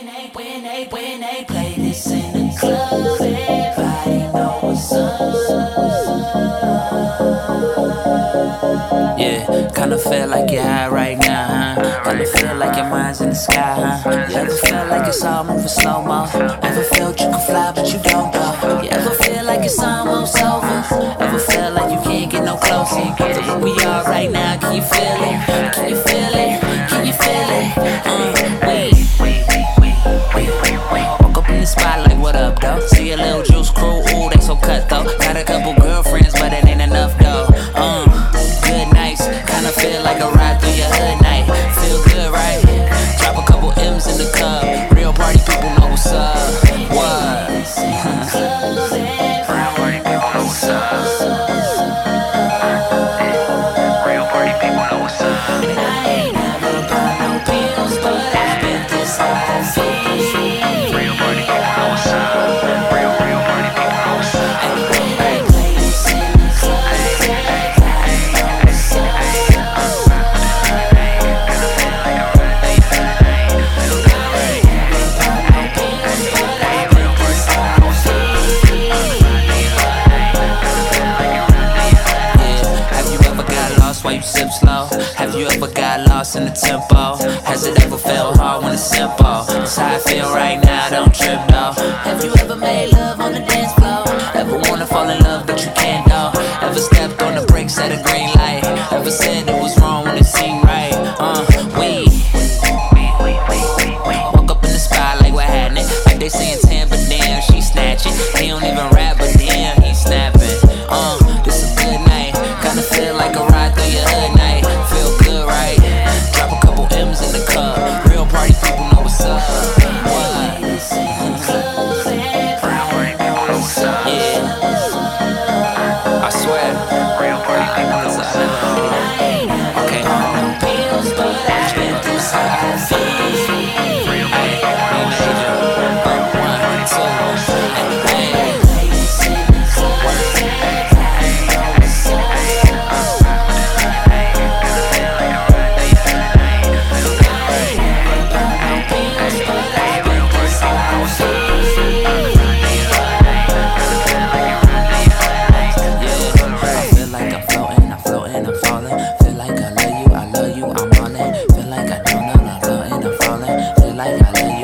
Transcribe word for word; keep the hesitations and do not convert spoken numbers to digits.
they, when they, when they play this in the club, everybody know what's up. Yeah, kinda feel like you're high right now, huh? Kinda feel like your mind's in the sky, huh? You ever feel like it's all moving slow-mo? Ever felt you can fly but you don't though? You ever feel like it's almost over? Ever feel like you can't get no closer to where we are right now? Can you feel it? Can you feel it? Can you feel it? Uh, wait. Woke up in the spot like, what up, though? See a little juice crew, ooh, they so cut though. Got a couple girlfriends, but it ain't enough though. Uh, good nights, kinda feel like a ride through your hood night. Feel good, right? Drop a couple M's in the cup. Real party people know what's up. What? Real party people know what's up. Real party people know what's up. And I ain't never bought no pills, but I've been this high fee. Real party people know what's up. Real, real party people know what's up. And when they play this in the club, everybody know what's up. Why you sip slow? Have you ever got lost in the tempo? Has it ever felt hard when it's simple? That's how I feel right now, don't trip though. Have you ever made love on the dance floor? Ever wanna fall in love but you can't though? Ever stepped on the brakes at a green light? Ever said it was wrong when it seemed right? Uh, we woke up in the spot like what happened? Like they saying ten but damn, she snatching. He don't even rap but damn, he snapping. Uh, this a good night, kinda feel like a ride through your hood night. Feel good, right? Drop a couple M's in the cup. Real party people know what's up. What? Real party people know what's up. Yeah, I swear. Real party people know what's up. Okay, uh, pills, but I've been through some things. Real party people know what's up. One, two, hey. Like I love